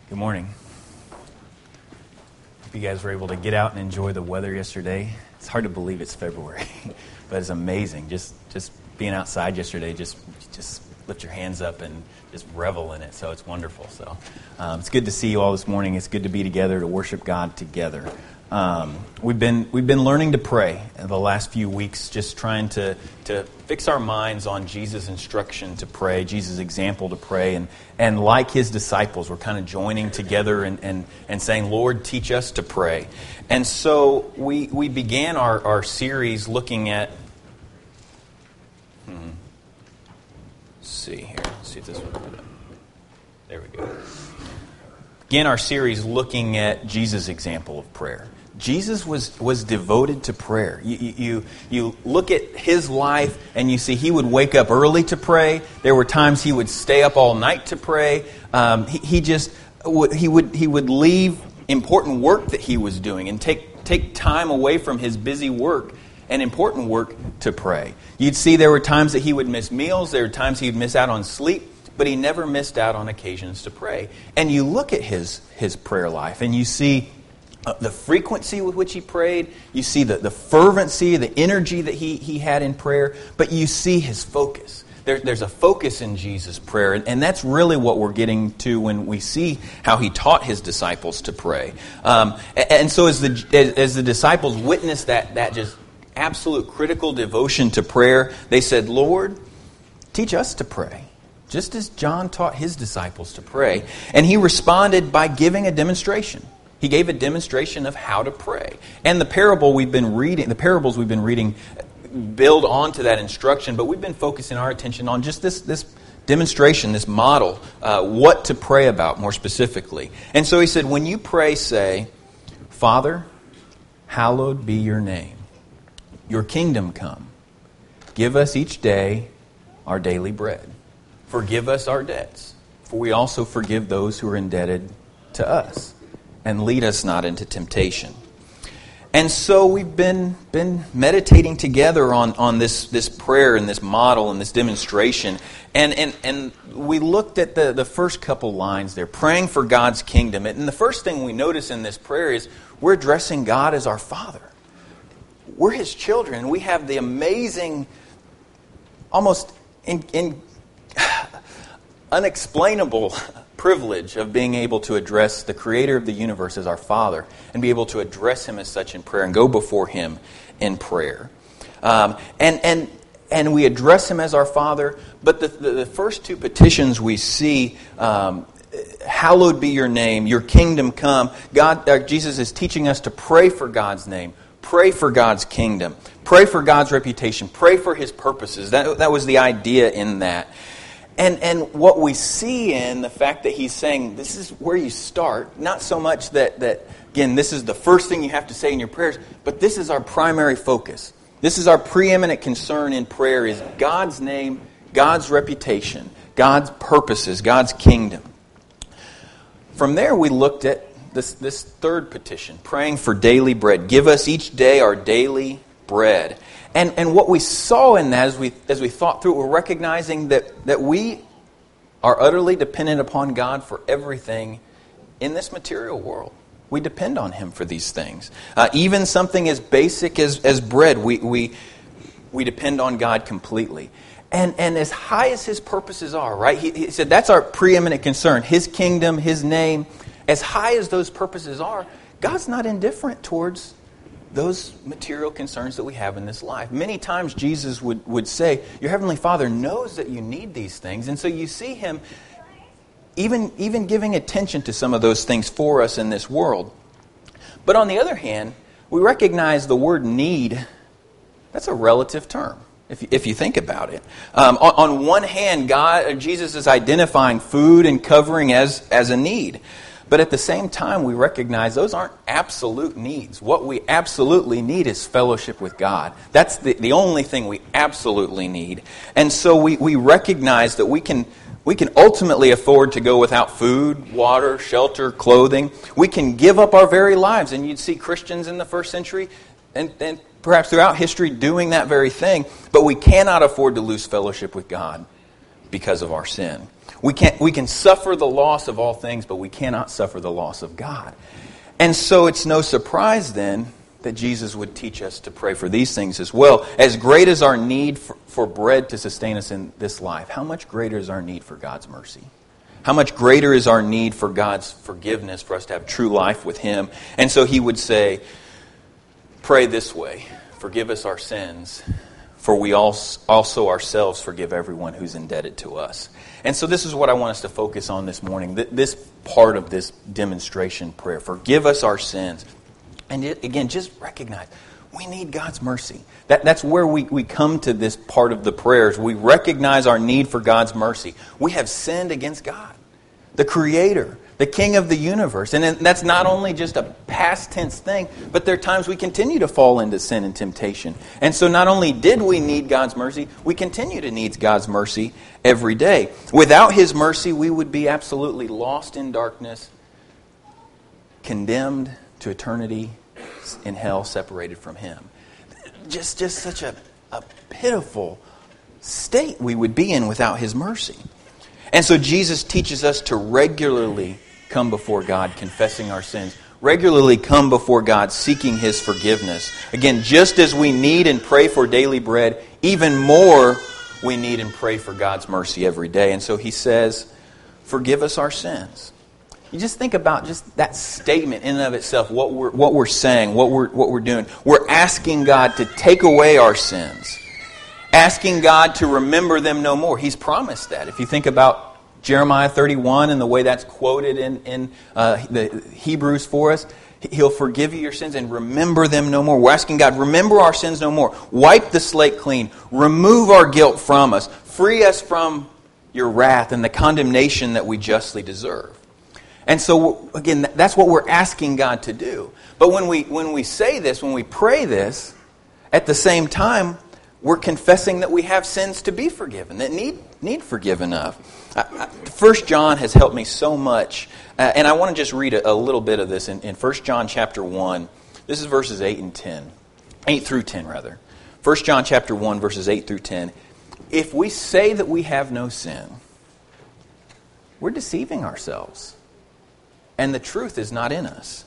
Good morning. Hope you guys were able to get out and enjoy the weather yesterday. It's hard to believe it's February, but it's amazing. Just being outside yesterday, just lift your hands up and just revel in it. So it's wonderful. So it's good to see you all this morning. It's good to be together to worship God together. We've been learning to pray the last few weeks, just trying to fix our minds on Jesus' instruction to pray, Jesus' example to pray, and like his disciples, we're kind of joining together and saying, Lord, teach us to pray. And so we began our series looking at, let's see here, let's see if this will put up. There we go. Began our series looking at Jesus' example of prayer. Jesus was devoted to prayer. You look at his life and you see he would wake up early to pray. There were times he would stay up all night to pray. He would leave important work that he was doing and take time away from his busy work and important work to pray. You'd see there were times that he would miss meals. There were times he would miss out on sleep. But he never missed out on occasions to pray. And you look at his prayer life and you see the frequency with which he prayed. You see the fervency, the energy that he had in prayer. But you see his focus. There's a focus in Jesus' prayer. And that's really what we're getting to when we see how he taught his disciples to pray. And so as the disciples witnessed that just absolute critical devotion to prayer, they said, Lord, teach us to pray. Just as John taught his disciples to pray. And he responded by giving a demonstration. He gave a demonstration of how to pray. And the parables we've been reading build onto that instruction, but we've been focusing our attention on just this demonstration, this model, what to pray about more specifically. And so he said, when you pray, say, Father, hallowed be your name. Your kingdom come. Give us each day our daily bread. Forgive us our debts, for we also forgive those who are indebted to us. And lead us not into temptation. And so we've been meditating together on this prayer and this model and this demonstration. And we looked at the first couple lines there, praying for God's kingdom. And the first thing we notice in this prayer is we're addressing God as our Father. We're His children. We have the amazing, almost unexplainable privilege of being able to address the Creator of the universe as our Father and be able to address Him as such in prayer and go before Him in prayer. And we address Him as our Father, but the first two petitions we see, hallowed be your name, your kingdom come. Jesus is teaching us to pray for God's name, pray for God's kingdom, pray for God's reputation, pray for His purposes. That was the idea in that. And what we see in the fact that he's saying this is where you start, not so much that again, this is the first thing you have to say in your prayers, but this is our primary focus. This is our preeminent concern in prayer is God's name, God's reputation, God's purposes, God's kingdom. From there we looked at this third petition, praying for daily bread. Give us each day our daily bread. And what we saw in that as we thought through it, we're recognizing that we are utterly dependent upon God for everything in this material world. We depend on Him for these things. Even something as basic as bread, we depend on God completely. And as high as His purposes are, right? He said that's our preeminent concern. His kingdom, His name. As high as those purposes are, God's not indifferent towards those material concerns that we have in this life. Many times Jesus would say, your Heavenly Father knows that you need these things. And so you see Him even giving attention to some of those things for us in this world. But on the other hand, we recognize the word need, that's a relative term, if you think about it. On one hand, Jesus is identifying food and covering as a need. But at the same time, we recognize those aren't absolute needs. What we absolutely need is fellowship with God. That's the only thing we absolutely need. And so we recognize that we can ultimately afford to go without food, water, shelter, clothing. We can give up our very lives. And you'd see Christians in the first century and perhaps throughout history doing that very thing. But we cannot afford to lose fellowship with God. because of our sin. We can suffer the loss of all things, but we cannot suffer the loss of God. And so it's no surprise then that Jesus would teach us to pray for these things as well. As great as our need for bread to sustain us in this life, how much greater is our need for God's mercy? How much greater is our need for God's forgiveness, for us to have true life with Him? And so He would say, pray this way, forgive us our sins, for we also ourselves forgive everyone who's indebted to us. And so this is what I want us to focus on this morning, this part of this demonstration prayer. Forgive us our sins. And again, just recognize, we need God's mercy. That's where we come to this part of the prayers. We recognize our need for God's mercy. We have sinned against God, the Creator, the King of the universe. And that's not only just a past tense thing, but there are times we continue to fall into sin and temptation. And so not only did we need God's mercy, we continue to need God's mercy every day. Without His mercy, we would be absolutely lost in darkness, condemned to eternity in hell, separated from Him. Just such a pitiful state we would be in without His mercy. And so Jesus teaches us to regularly come before God, confessing our sins. Regularly come before God, seeking His forgiveness. Again, just as we need and pray for daily bread, even more we need and pray for God's mercy every day. And so He says, forgive us our sins. You just think about just that statement in and of itself, what we're saying, what we're doing. We're asking God to take away our sins. Asking God to remember them no more. He's promised that. If you think about Jeremiah 31 and the way that's quoted in the Hebrews for us, He'll forgive you your sins and remember them no more. We're asking God, remember our sins no more. Wipe the slate clean. Remove our guilt from us. Free us from your wrath and the condemnation that we justly deserve. And so, again, that's what we're asking God to do. But when we say this, when we pray this, at the same time, we're confessing that we have sins to be forgiven, that need forgiven of. 1 John has helped me so much, and I want to just read a little bit of this in 1 John chapter 1. This is verses 8 through 10 rather. 1 John chapter 1, verses 8 through 10. If we say that we have no sin, we're deceiving ourselves, and the truth is not in us.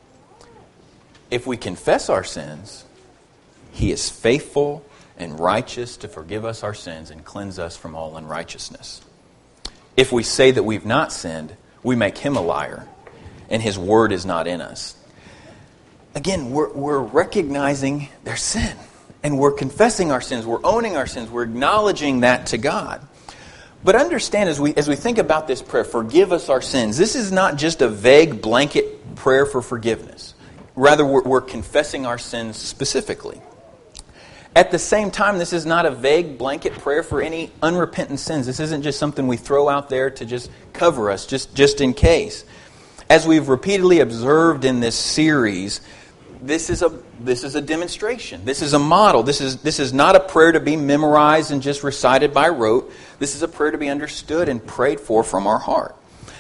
If we confess our sins, He is faithful and righteous to forgive us our sins and cleanse us from all unrighteousness. If we say that we've not sinned, we make Him a liar, and His word is not in us. Again, we're recognizing their sin, and we're confessing our sins, we're owning our sins, we're acknowledging that to God. But understand, as we think about this prayer, forgive us our sins, this is not just a vague blanket prayer for forgiveness. Rather, we're confessing our sins specifically. At the same time, this is not a vague blanket prayer for any unrepentant sins. This isn't just something we throw out there to just cover us, just in case. As we've repeatedly observed in this series, this is a demonstration. This is a model. This is not a prayer to be memorized and just recited by rote. This is a prayer to be understood and prayed for from our heart.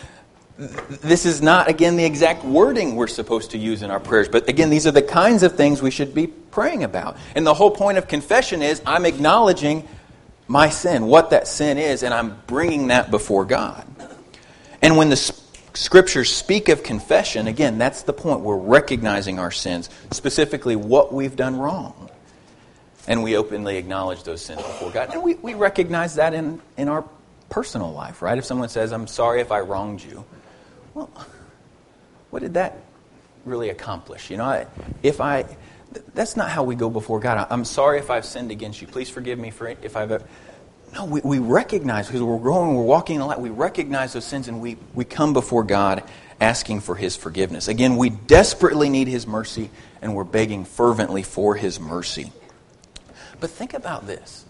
This is not, again, the exact wording we're supposed to use in our prayers. But again, these are the kinds of things we should be praying about. And the whole point of confession is I'm acknowledging my sin, what that sin is, and I'm bringing that before God. And when the Scriptures speak of confession, again, that's the point. We're recognizing our sins, specifically what we've done wrong. And we openly acknowledge those sins before God. And we recognize that in our personal life, right? If someone says, I'm sorry if I wronged you. Well, what did that really accomplish? That's not how we go before God. I'm sorry if I've sinned against you. Please forgive me for if I've... No, we recognize, because we're growing, we're walking in the light, we recognize those sins and we come before God asking for His forgiveness. Again, we desperately need His mercy and we're begging fervently for His mercy. But think about this.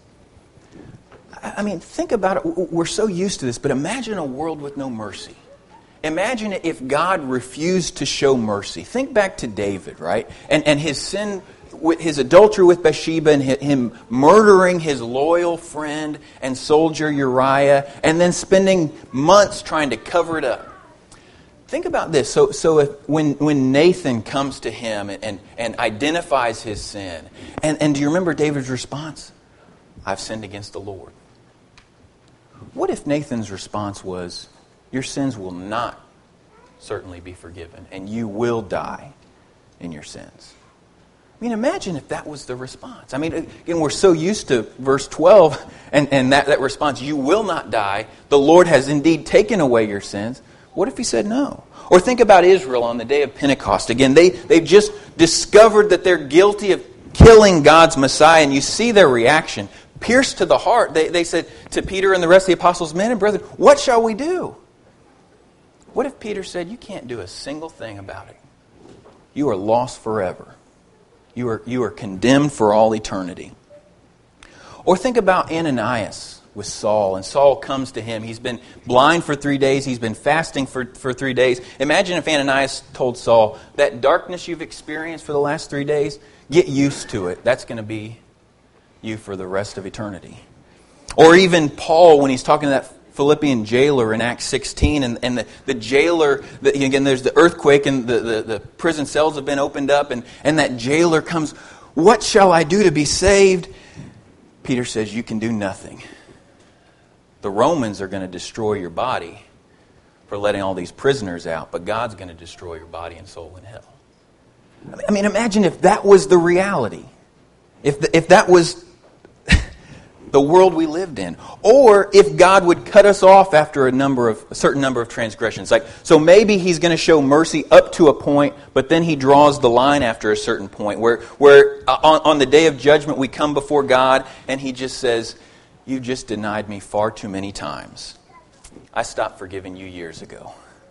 I mean, think about it. We're so used to this, but imagine a world with no mercy. Imagine if God refused to show mercy. Think back to David, right? And his sin, his adultery with Bathsheba, and him murdering his loyal friend and soldier Uriah, and then spending months trying to cover it up. Think about this. So when Nathan comes to him and identifies his sin, and do you remember David's response? I've sinned against the Lord. What if Nathan's response was, your sins will not certainly be forgiven, and you will die in your sins? I mean, imagine if that was the response. I mean, again, we're so used to verse 12 and that response, you will not die. The Lord has indeed taken away your sins. What if he said no? Or think about Israel on the day of Pentecost. Again, they've just discovered that they're guilty of killing God's Messiah, and you see their reaction. Pierced to the heart, they said to Peter and the rest of the apostles, men and brethren, what shall we do? What if Peter said, you can't do a single thing about it? You are lost forever. You are condemned for all eternity. Or think about Ananias with Saul, and Saul comes to him. He's been blind for 3 days. He's been fasting for 3 days. Imagine if Ananias told Saul, that darkness you've experienced for the last 3 days, get used to it. That's going to be you for the rest of eternity. Or even Paul, when he's talking to that Philippian jailer in Acts 16, and the jailer, again, there's the earthquake, and the prison cells have been opened up, and that jailer comes, what shall I do to be saved? Peter says, you can do nothing. The Romans are going to destroy your body for letting all these prisoners out, but God's going to destroy your body and soul in hell. I mean, imagine if that was the reality. If that was the world we lived in. Or if God would cut us off after a certain number of transgressions. So maybe he's going to show mercy up to a point, but then he draws the line after a certain point where on the day of judgment we come before God and he just says, you just denied me far too many times. I stopped forgiving you years ago.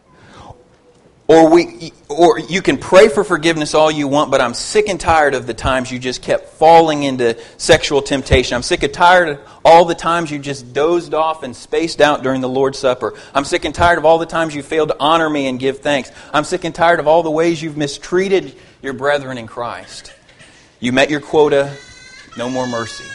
Or you can pray for forgiveness all you want, but I'm sick and tired of the times you just kept falling into sexual temptation. I'm sick and tired of all the times you just dozed off and spaced out during the Lord's Supper. I'm sick and tired of all the times you failed to honor me and give thanks. I'm sick and tired of all the ways you've mistreated your brethren in Christ. You met your quota, no more mercy.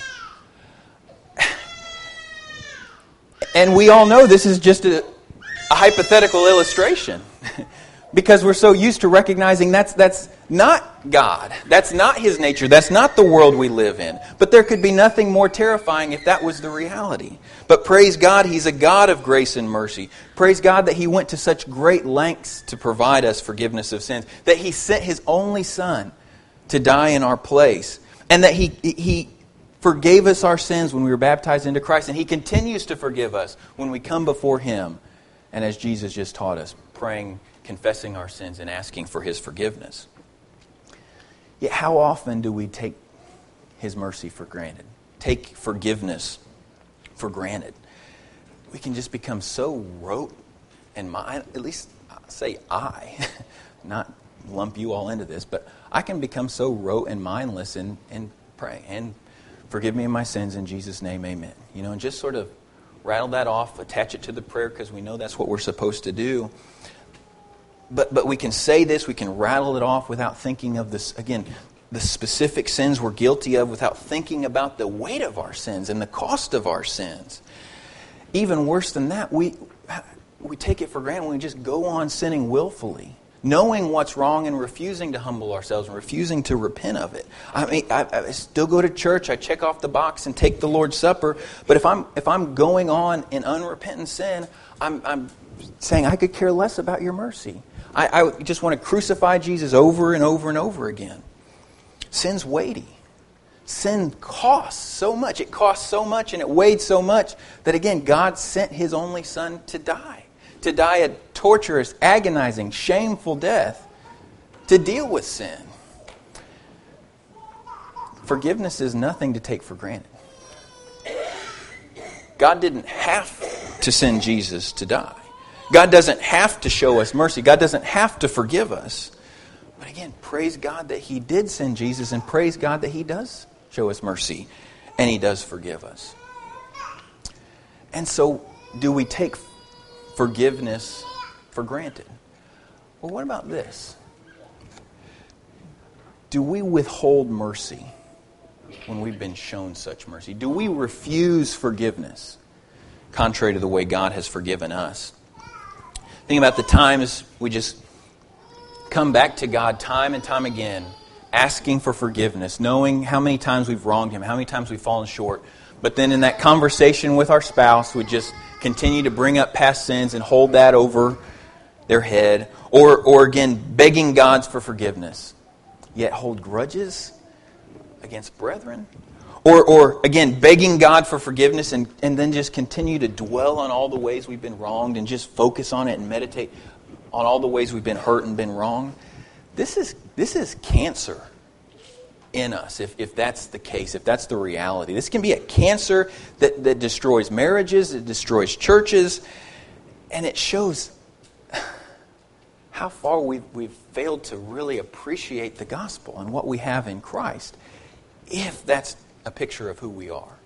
And we all know this is just a hypothetical illustration. Because we're so used to recognizing that's not God. That's not His nature. That's not the world we live in. But there could be nothing more terrifying if that was the reality. But praise God, He's a God of grace and mercy. Praise God that He went to such great lengths to provide us forgiveness of sins. That He sent His only Son to die in our place. And that He forgave us our sins when we were baptized into Christ. And He continues to forgive us when we come before Him. And as Jesus just taught us, praying, confessing our sins and asking for His forgiveness. Yet how often do we take His mercy for granted? Take forgiveness for granted? We can just become so rote and at least say I, not lump you all into this, but I can become so rote and mindless in praying. And forgive me of my sins in Jesus' name, amen. And just sort of rattle that off, attach it to the prayer because we know that's what we're supposed to do. But we can say this, we can rattle it off without thinking of this, again, the specific sins we're guilty of, without thinking about the weight of our sins and the cost of our sins. Even worse than that, we take it for granted when we just go on sinning willfully, knowing what's wrong and refusing to humble ourselves and refusing to repent of it. I mean, I still go to church, I check off the box and take the Lord's Supper, but if I'm going on in unrepentant sin, I'm saying I could care less about your mercy. I just want to crucify Jesus over and over and over again. Sin's weighty. Sin costs so much. It costs so much and it weighed so much that, again, God sent His only Son to die. To die a torturous, agonizing, shameful death to deal with sin. Forgiveness is nothing to take for granted. God didn't have to send Jesus to die. God doesn't have to show us mercy. God doesn't have to forgive us. But again, praise God that He did send Jesus, and praise God that He does show us mercy and He does forgive us. And so, do we take forgiveness for granted? Well, what about this? Do we withhold mercy when we've been shown such mercy? Do we refuse forgiveness contrary to the way God has forgiven us? Think about the times we just come back to God time and time again, asking for forgiveness, knowing how many times we've wronged Him, how many times we've fallen short, But then in that conversation with our spouse, we just continue to bring up past sins and hold that over their head. Or again, begging God for forgiveness, yet hold grudges against brethren. Or again, begging God for forgiveness and then just continue to dwell on all the ways we've been wronged and just focus on it and meditate on all the ways we've been hurt and been wrong. This is cancer in us, if that's the case, if that's the reality. This can be a cancer that destroys marriages, it destroys churches, and it shows how far we've failed to really appreciate the gospel and what we have in Christ, if that's a picture of who we are.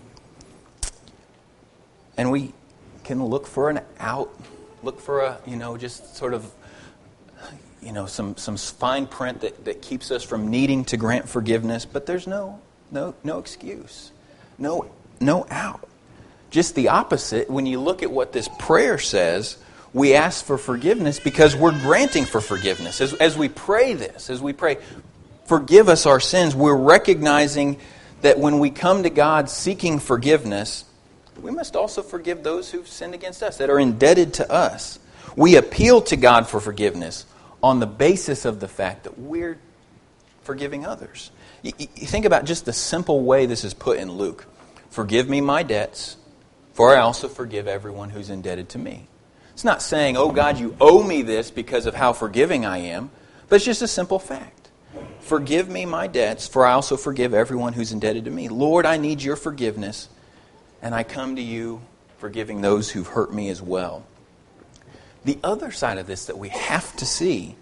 And we can look for an out, look for a, just sort of, some fine print that keeps us from needing to grant forgiveness, but there's no excuse, no out. Just the opposite. When you look at what this prayer says, we ask for forgiveness because we're granting for forgiveness. As we pray this, as we pray, forgive us our sins, we're recognizing that when we come to God seeking forgiveness, we must also forgive those who've sinned against us, that are indebted to us. We appeal to God for forgiveness on the basis of the fact that we're forgiving others. You think about just the simple way this is put in Luke. Forgive me my debts, for I also forgive everyone who's indebted to me. It's not saying, oh God, you owe me this because of how forgiving I am, but it's just a simple fact. Forgive me my debts, for I also forgive everyone who's indebted to me. Lord, I need your forgiveness, and I come to you forgiving those who've hurt me as well. The other side of this that we have to see,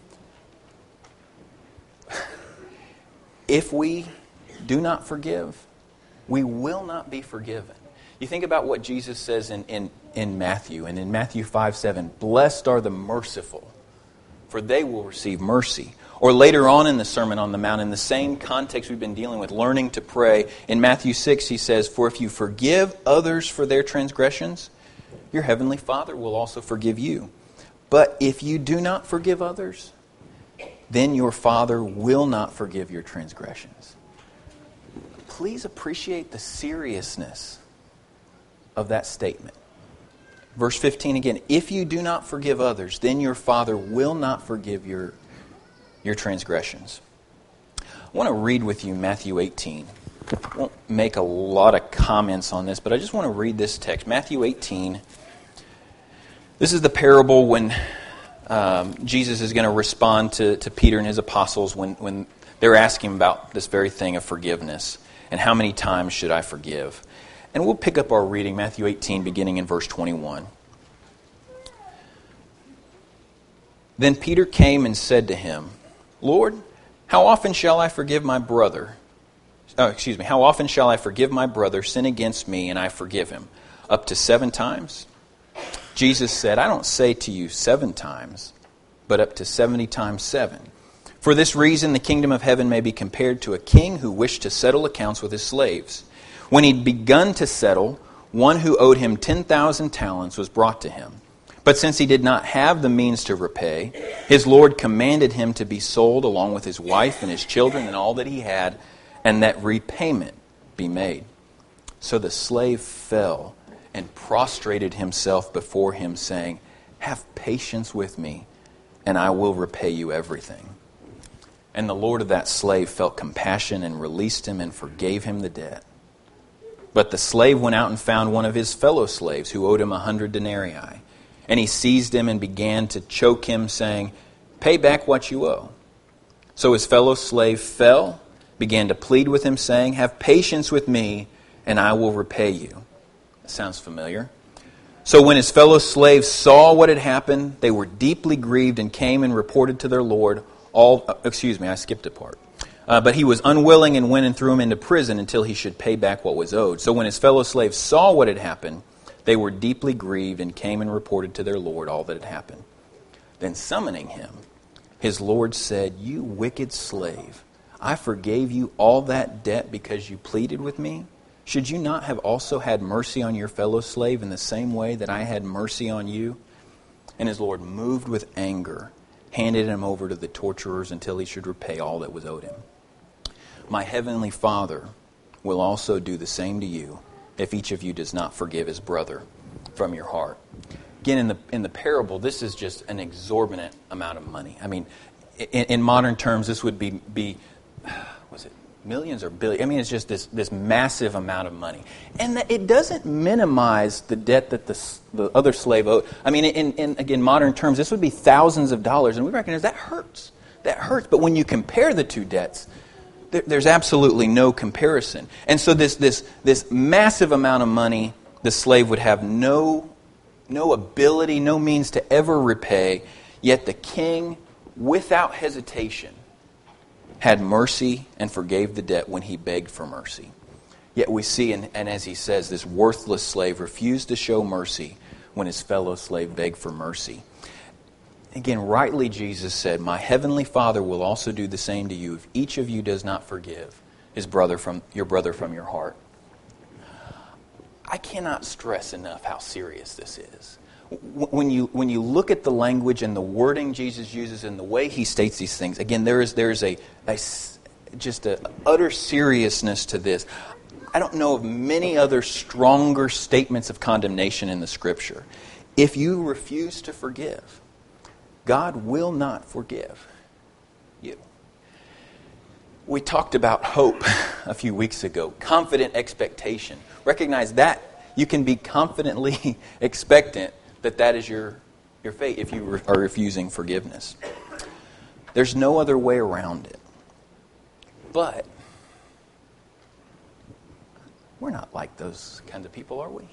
if we do not forgive, we will not be forgiven. You think about what Jesus says in Matthew, and in Matthew 5:7, blessed are the merciful, for they will receive mercy. Or later on in the Sermon on the Mount, in the same context we've been dealing with, learning to pray, in Matthew 6 he says, for if you forgive others for their transgressions, your heavenly Father will also forgive you. But if you do not forgive others, then your Father will not forgive your transgressions. Please appreciate the seriousness of that statement. Verse 15 again, if you do not forgive others, then your Father will not forgive your transgressions. I want to read with you Matthew 18. I won't make a lot of comments on this, but I just want to read this text. Matthew 18. This is the parable when Jesus is going to respond to Peter and his apostles when they're asking about this very thing of forgiveness and how many times should I forgive. And we'll pick up our reading, Matthew 18, beginning in verse 21. Then Peter came and said to him, Lord, how often shall I forgive my brother? How often shall I forgive my brother sin against me and I forgive him? Up to 7 times? Jesus said, I don't say to you 7 times, but up to 70 times 7. For this reason the kingdom of heaven may be compared to a king who wished to settle accounts with his slaves. When he'd begun to settle, one who owed him 10,000 talents was brought to him. But since he did not have the means to repay, his Lord commanded him to be sold along with his wife and his children and all that he had, and that repayment be made. So the slave fell and prostrated himself before him, saying, have patience with me, and I will repay you everything. And the Lord of that slave felt compassion and released him and forgave him the debt. But the slave went out and found one of his fellow slaves who owed him 100 denarii. And he seized him and began to choke him, saying, pay back what you owe. So his fellow slave fell, began to plead with him, saying, have patience with me, and I will repay you. That sounds familiar. So when his fellow slaves saw what had happened, they were deeply grieved and came and reported to their Lord I skipped a part. But he was unwilling and went and threw him into prison until he should pay back what was owed. So when his fellow slaves saw what had happened, they were deeply grieved and came and reported to their Lord all that had happened. Then summoning him, his Lord said, you wicked slave, I forgave you all that debt because you pleaded with me. Should you not have also had mercy on your fellow slave in the same way that I had mercy on you? And his Lord, moved with anger, handed him over to the torturers until he should repay all that was owed him. My heavenly Father will also do the same to you if each of you does not forgive his brother from your heart. Again, in the parable, this is just an exorbitant amount of money. I mean, in modern terms, this would be was it millions or billions? I mean, it's just this massive amount of money. And it doesn't minimize the debt that the other slave owed. I mean, in again, modern terms, this would be thousands of dollars, and we recognize that hurts. That hurts. But when you compare the two debts, there's absolutely no comparison. And so this massive amount of money, the slave would have no ability, no means to ever repay, yet the king, without hesitation, had mercy and forgave the debt when he begged for mercy. Yet we see, and as he says, this worthless slave refused to show mercy when his fellow slave begged for mercy. Again, rightly Jesus said, "My heavenly Father will also do the same to you if each of you does not forgive his brother from your heart." I cannot stress enough how serious this is. When you look at the language and the wording Jesus uses and the way he states these things, again, there is just a utter seriousness to this. I don't know of many other stronger statements of condemnation in the Scripture. If you refuse to forgive, God will not forgive you. We talked about hope a few weeks ago, confident expectation. Recognize that you can be confidently expectant that is your fate if you are refusing forgiveness. There's no other way around it. But we're not like those kinds of people, are we?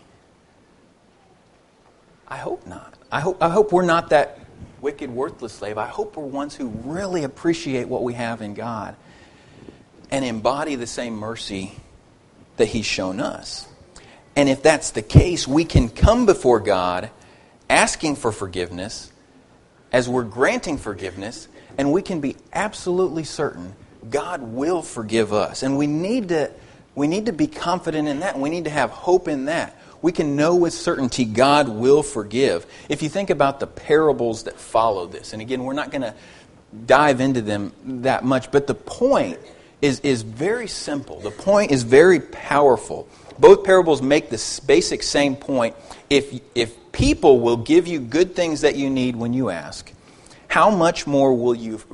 I hope not. I hope we're not that wicked, worthless slave. I hope we're ones who really appreciate what we have in God and embody the same mercy that He's shown us. And if that's the case, we can come before God asking for forgiveness as we're granting forgiveness, and we can be absolutely certain God will forgive us. And we need to be confident in that. We need to have hope in that. We can know with certainty God will forgive. If you think about the parables that follow this, and again, we're not going to dive into them that much, but the point is very simple. The point is very powerful. Both parables make this basic same point. If people will give you good things that you need when you ask, how much more will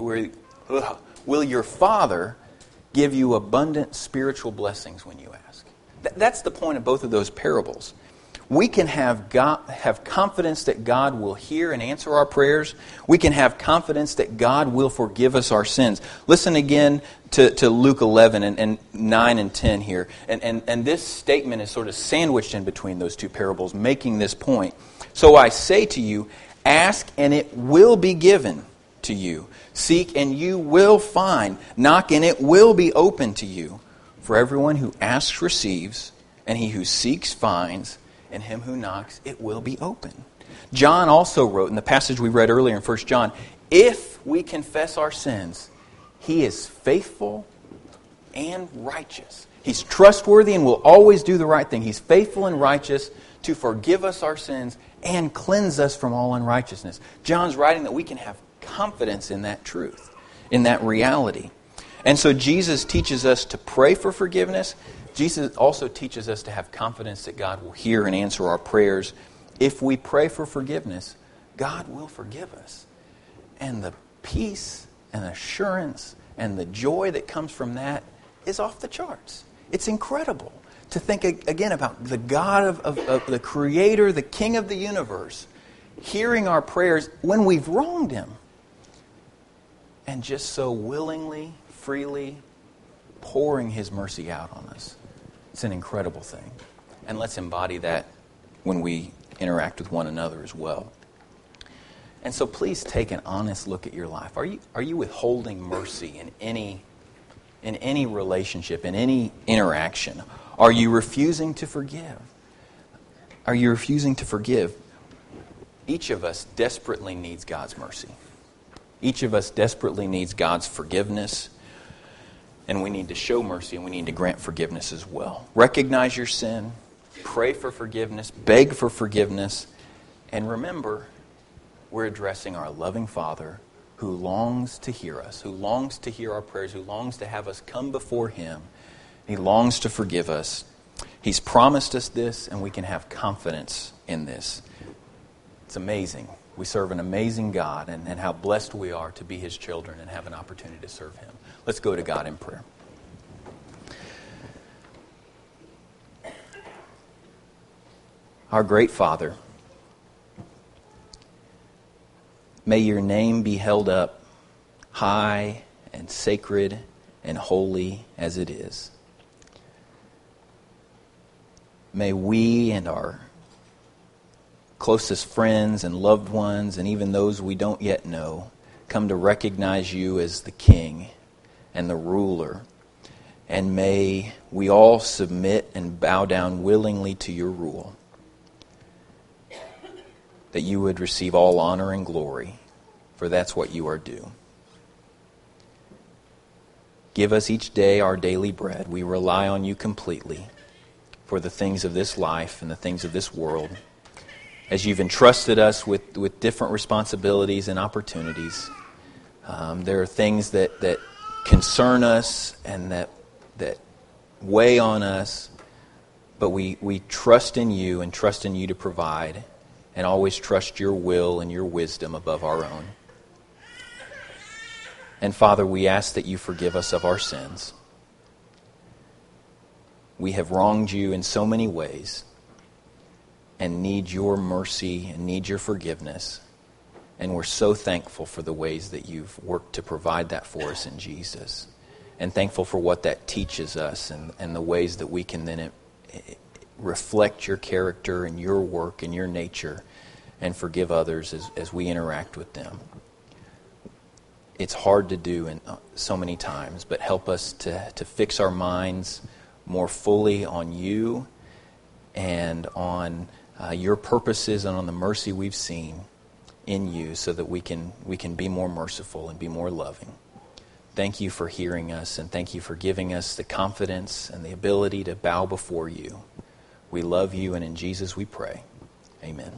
your Father give you abundant spiritual blessings when you ask? That's the point of both of those parables. We can have confidence that God will hear and answer our prayers. We can have confidence that God will forgive us our sins. Listen again to Luke 11 and 9 and 10 here. And this statement is sort of sandwiched in between those two parables, making this point. "So I say to you, ask and it will be given to you. Seek and you will find. Knock and it will be open to you. For everyone who asks receives, and he who seeks finds, and him who knocks it will be open." John also wrote in the passage we read earlier in 1 John, "If we confess our sins, He is faithful and righteous." He's trustworthy and will always do the right thing. He's faithful and righteous to forgive us our sins and cleanse us from all unrighteousness. John's writing that we can have confidence in that truth, in that reality. And so Jesus teaches us to pray for forgiveness. Jesus also teaches us to have confidence that God will hear and answer our prayers. If we pray for forgiveness, God will forgive us. And the peace and assurance and the joy that comes from that is off the charts. It's incredible to think again about the God of the Creator, the King of the universe, hearing our prayers when we've wronged Him. And just so willingly, freely pouring His mercy out on us. It's an incredible thing. And let's embody that when we interact with one another as well. And so please take an honest look at your life. Are you withholding mercy in any relationship, in any interaction? Are you refusing to forgive? Are you refusing to forgive? Each of us desperately needs God's mercy. Each of us desperately needs God's forgiveness. And we need to show mercy and we need to grant forgiveness as well. Recognize your sin. Pray for forgiveness. Beg for forgiveness. And remember, we're addressing our loving Father who longs to hear us, who longs to hear our prayers, who longs to have us come before Him He longs to forgive us. He's promised us this, and we can have confidence in this. It's amazing. We serve an amazing God, and how blessed we are to be His children and have an opportunity to serve Him. Let's go to God in prayer. Our great Father, may your name be held up high and sacred and holy as it is. May we and our closest friends and loved ones, and even those we don't yet know, come to recognize you as the King and the ruler. And may we all submit and bow down willingly to your rule, that you would receive all honor and glory, for that's what you are due. Give us each day our daily bread. We rely on you completely for the things of this life and the things of this world. As you've entrusted us with different responsibilities and opportunities, there are things that concern us and that weigh on us, but we trust in you and trust in you to provide, and always trust your will and your wisdom above our own. And Father, we ask that you forgive us of our sins. We have wronged you in so many ways and need your mercy and need your forgiveness. And we're so thankful for the ways that you've worked to provide that for us in Jesus. And thankful for what that teaches us and the ways that we can then reflect your character and your work and your nature and forgive others as we interact with them. It's hard to do in so many times, but help us to fix our minds more fully on you and on your purposes and on the mercy we've seen in you, so that we can be more merciful and be more loving. Thank you for hearing us, and thank you for giving us the confidence and the ability to bow before you. We love you, and in Jesus we pray. Amen.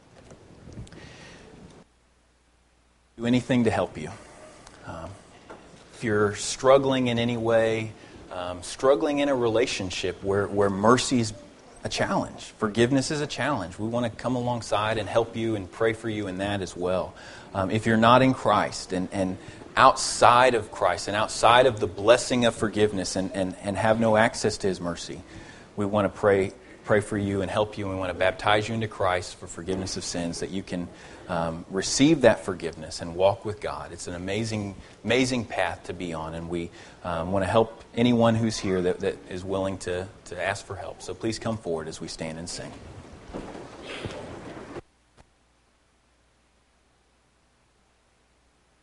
Do anything to help you. If you're struggling in any way, struggling in a relationship where mercy is a challenge, forgiveness is a challenge, we want to come alongside and help you and pray for you in that as well. If you're not in Christ and outside of Christ and outside of the blessing of forgiveness and have no access to His mercy, we want to pray for you and help you. We want to baptize you into Christ for forgiveness of sins, that you can receive that forgiveness and walk with God. It's an amazing, amazing path to be on, and we want to help anyone who's here that is willing to ask for help. So please come forward as we stand and sing.